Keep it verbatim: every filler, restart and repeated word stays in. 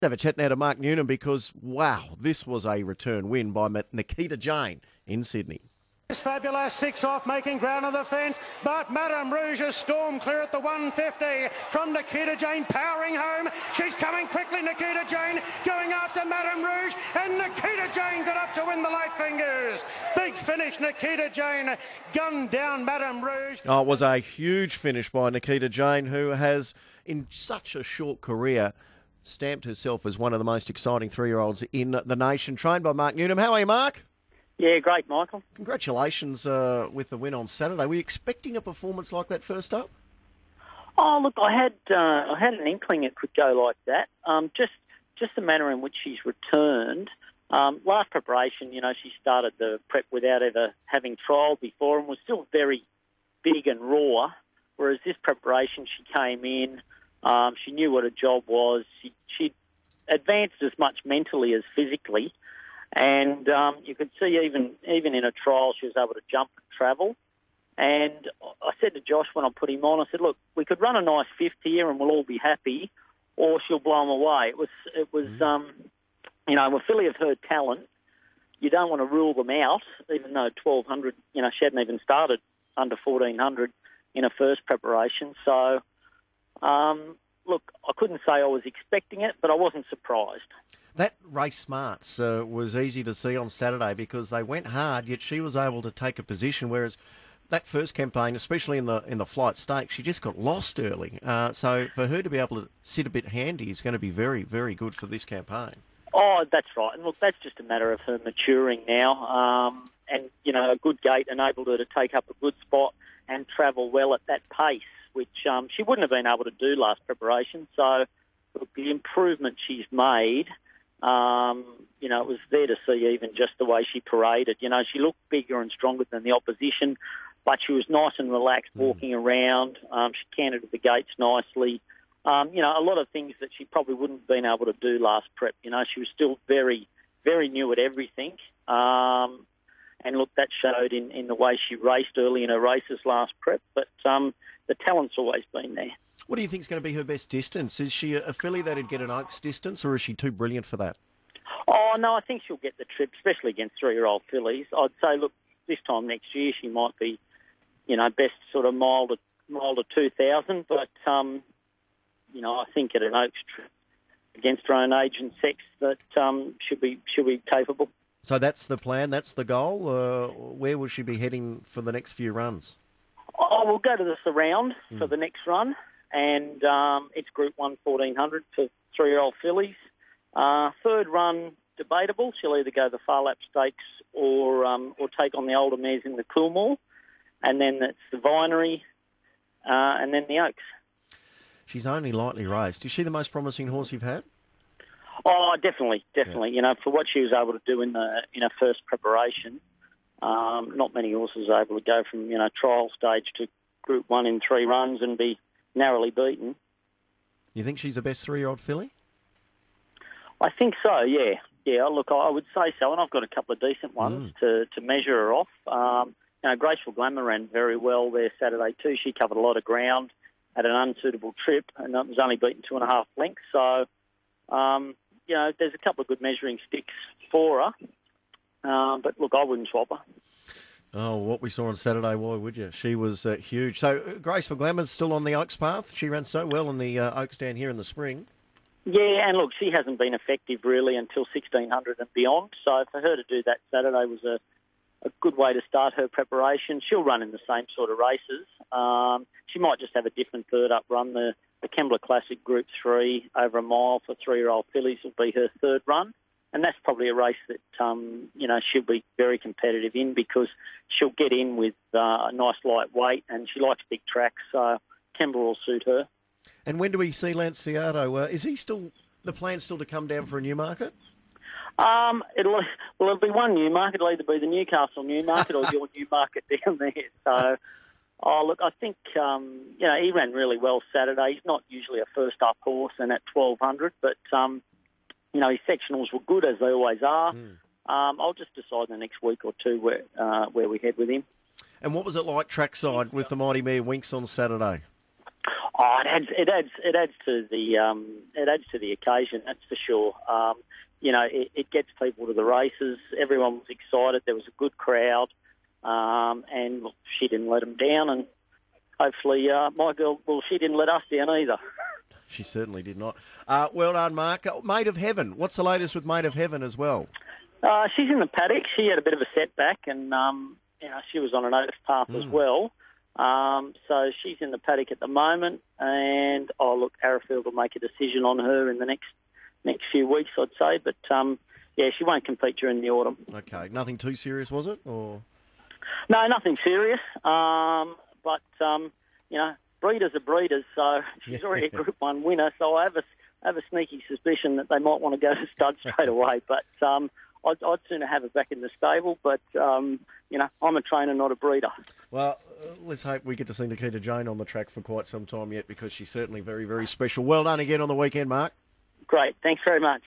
Have a chat now to Mark Newnham because, wow, this was a return win by Nikita Jane in Sydney. Fabulous six off, making ground on the fence, but Madame Rouge is storm clear at the one fifty from Nikita Jane, powering home. She's coming quickly, Nikita Jane, going after Madame Rouge, and Nikita Jane got up to win the light fingers. Big finish, Nikita Jane gunned down Madame Rouge. Oh, it was a huge finish by Nikita Jane, who has, in such a short career, stamped herself as one of the most exciting three-year-olds in the nation. Trained by Mark Newnham. How are you, Mark? Yeah, great, Michael. Congratulations uh, with the win on Saturday. Were you expecting a performance like that first up? Oh, look, I had uh, I had an inkling it could go like that. Um, just just the manner in which she's returned. Um, last preparation, you know, she started the prep without ever having trialled before and was still very big and raw. Whereas this preparation, she came in, um, she knew what her job was. She she advanced as much mentally as physically. And um, you could see even even in a trial she was able to jump and travel. And I said to Josh when I put him on, I said, look, we could run a nice fifth here and we'll all be happy, or she'll blow them away. It was, it was mm-hmm. um, you know, a filly of her talent. You don't want to rule them out, even though twelve hundred, you know, she hadn't even started under fourteen hundred in her first preparation. So, um, look, I couldn't say I was expecting it, but I wasn't surprised. That race smarts uh, was easy to see on Saturday because they went hard, yet she was able to take a position, whereas that first campaign, especially in the in the flight stakes, she just got lost early. Uh, so for her to be able to sit a bit handy is going to be very, very good for this campaign. Oh, that's right. And look, that's just a matter of her maturing now. Um, and, you know, a good gait enabled her to take up a good spot and travel well at that pace, which um, she wouldn't have been able to do last preparation. So, look, the improvement she's made... Um, you know, it was there to see even just the way she paraded. You know, she looked bigger and stronger than the opposition, but she was nice and relaxed walking mm. around. Um, she cantered at the gates nicely. Um, you know, a lot of things that she probably wouldn't have been able to do last prep. You know, she was still very, very new at everything. Um, and look, that showed in, in the way she raced early in her races last prep. But um, the talent's always been there. What do you think is going to be her best distance? Is she a filly that'd get an Oaks distance, or is she too brilliant for that? Oh, no, I think she'll get the trip, especially against three-year-old fillies. I'd say, look, this time next year she might be, you know, best sort of mile to, mile to two thousand. But, um, you know, I think at an Oaks trip against her own age and sex that um, she'll be, she'll be capable. So that's the plan, that's the goal. Uh, where will she be heading for the next few runs? Oh, we'll go to the Surround mm. for the next run. And um, it's Group one, fourteen hundred for three-year-old fillies. Uh, third run, debatable. She'll either go the Far Lap Stakes or um, or take on the older mares in the Coolmore. And then it's the Vinery uh, and then the Oaks. She's only lightly raced. Is she the most promising horse you've had? Oh, definitely, definitely. Yeah. You know, for what she was able to do in the in her first preparation, um, not many horses are able to go from, you know, trial stage to Group one in three runs and be narrowly beaten. You think she's the best three-year-old filly? I think so, yeah. Yeah, look, I would say so, and I've got a couple of decent ones mm. to, to measure her off. Um, you know, Graceful Glamour ran very well there Saturday too. She covered a lot of ground at an unsuitable trip, and it was only beaten two and a half lengths. So, um, you know, there's a couple of good measuring sticks for her. Uh, but, look, I wouldn't swap her. Oh, what we saw on Saturday, why would you? She was uh, huge. So, uh, Graceful Glamour's still on the Oaks path. She ran so well in the uh, Oaks down here in the spring. Yeah, and look, she hasn't been effective really until sixteen hundred and beyond. So for her to do that Saturday was a, a good way to start her preparation. She'll run in the same sort of races. Um, she might just have a different third up run. The, the Kembla Classic Group three over a mile for three-year-old fillies will be her third run. And that's probably a race that, um, you know, she'll be very competitive in because she'll get in with uh, a nice light weight and she likes big tracks, so Kembla will suit her. And when do we see Lanciato? Uh, is he still, the plan still to come down for a Newmarket? Um, it'll, well, it'll be one Newmarket. It'll either be the Newcastle Newmarket or your Newmarket down there. So, oh, look, I think, um, you know, he ran really well Saturday. He's not usually a first-up horse and at twelve hundred, but... Um, You know, his sectionals were good, as they always are. Mm. Um, I'll just decide in the next week or two where uh, where we head with him. And what was it like trackside with the mighty mare Winx on Saturday? Oh, it adds, it adds, it adds to the, um, it adds to the occasion. That's for sure. Um, you know, it, it gets people to the races. Everyone was excited. There was a good crowd, um, and she didn't let them down. And hopefully, uh, my girl, well, she didn't let us down either. She certainly did not. Uh, well done, Mark. Uh, Maid of Heaven. What's the latest with Maid of Heaven as well? Uh, she's in the paddock. She had a bit of a setback, and um, you know, she was on an Otis path mm. as well. Um, so she's in the paddock at the moment, and oh look, Arrowfield will make a decision on her in the next next few weeks, I'd say. But um, yeah, she won't compete during the autumn. Okay, nothing too serious, was it? Or no, nothing serious. Um, but um, you know, breeders are breeders, so she's already a Group One winner. So I have a I have a sneaky suspicion that they might want to go to stud straight away. But um, I'd, I'd sooner have her back in the stable. But um, you know, I'm a trainer, not a breeder. Well, uh, let's hope we get to see Nikita Jane on the track for quite some time yet, because she's certainly very, very special. Well done again on the weekend, Mark. Great. Thanks very much.